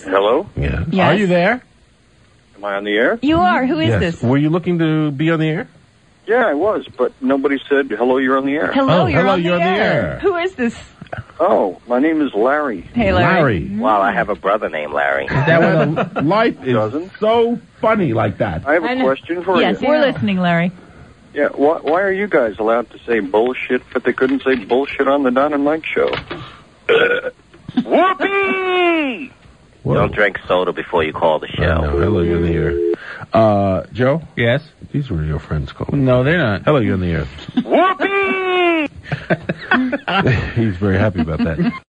Hello? Yeah. Yes. Are you there? Am I on the air? You are. Who is Yes. this? Were you looking to be on the air? Yeah, I was, but nobody said, hello, you're on the air. Hello, Oh, you're, hello, on, you're the on the air. air. Who is this? Oh, my name is Larry. Hey, Larry. Wow, I have a brother named Larry. Life is Doesn't? so funny like that. I have I a know. question for Yes, you. we're listening, Larry. Yeah, why are you guys allowed to say bullshit, but they couldn't say bullshit on the Don and Mike show? Whoopee! Whoa. Don't drink soda before you call the I show. know. Hello, you're on the air. Joe? Yes? These were your friends calling. No, they're not. Hello, you're on the air. Whoopee! He's very happy about that.